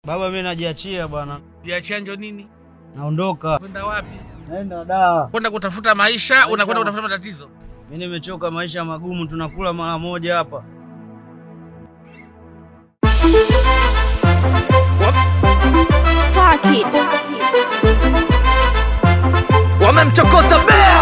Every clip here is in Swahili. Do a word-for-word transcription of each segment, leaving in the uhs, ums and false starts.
Baba mimi najiachia bwana. Jiachia ndio nini? Naondoka. Kwenda wapi? Naenda da. Kwenda kutafuta maisha, unakwenda kutafuta matatizo. Mimi nimechoka maisha magumu, tunakula mara moja hapa. Star Kid. Wamemchokoza bea.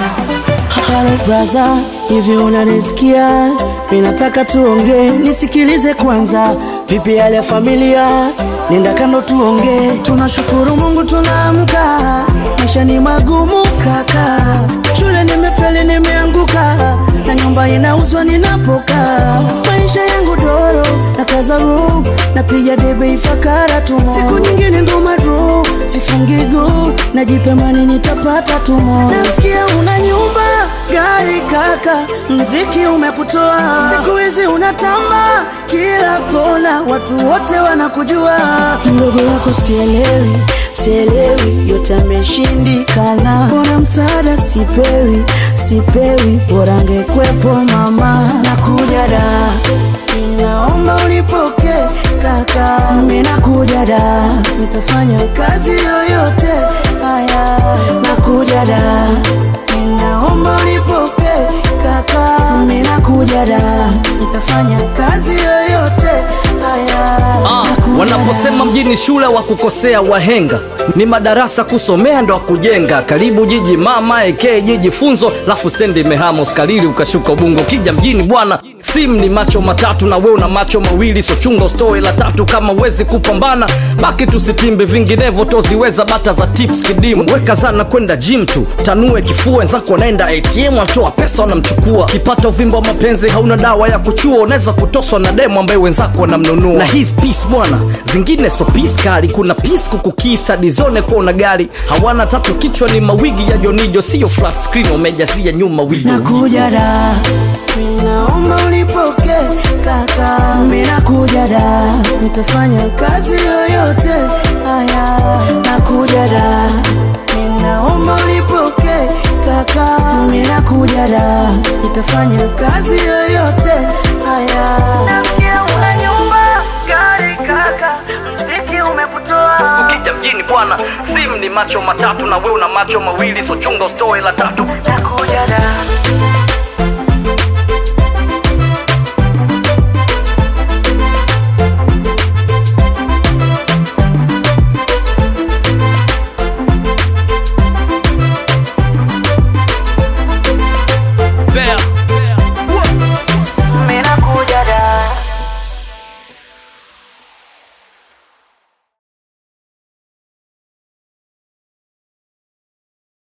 Hello brother, hivi unanisikia? Ninataka tuongee, nisikilize kwanza. Vipi hali ya familia? Nenda kando tuongee. Tunashukuru Mungu tunaamka. Maisha ni magumu kaka. Shule nimefeli nimeanguka. Na nyumba inauzwa ninapokaa. Maisha yangu doro, na kaza room, napiga debe ifakara tumo. Siku nyingine ngoma draw, sifungi go, najipemani nitapata tumo. Nasikia una nyumba, gari kaka, mziki umekutoa. Siku hizi unatamba kila kona, watu wote wanakujua. Mdogo wako sielewi, sielewi, yote ameshindikana. Mbona msaada sipewi, sipewi, bora angekwepo mama. Nakuja da, ninaomba ulipoke kaka. Mimi nakuja da, nitafanya kazi yoyote haya. Nakuja da, ninaomba ulipoke kaka. Mimi nakuja da, nitafanya kazi yoyote haya. Ah, wanaposema mjini shule wa kukosea wahenga, ni madarasa kusomea ndo kujenga. Karibu jiji mama eke jiji funzo, lafu stendi imehama uskalili ukashuka Ubungo. Kija mjini bwana, sim ni macho matatu na wewe una macho mawili. So chunga ustoe la tatu kama wezi kupambana. Baki tusitimbe vinginevyo toziweza bata za tips kidimu. Weka zana kwenda gym tu, tanue kifua. Wenzako wanaenda A T M atoa pesa wanamchukua. Kipata uvimbo wa mapenzi hauna dawa ya kuchua. Unaweza kutoswa na demo ambaye wenzako wanamnunua. Na his peace bwana, zingine so peace kali. Kuna peace kukukisa dizone kwa una gari. Hawana tatu kichwa ni mawigi ya Jonijo. Sio flat screen wamejazia nyuma wigi. Nakuja da, ninaomba ulipoke kaka. Mimi nakuja da, nitafanya kazi yoyote haya. Nakuja da, ninaomba ulipoke kaka. Mimi nakuja da, nitafanya kazi yoyote haya. Nasikia una nyumba, gari kaka, mziki umekutoa. Ukija mjini bwana, sim ni macho matatu na wewe una macho mawili. So chunga ustoe la tatu. Nakuja da.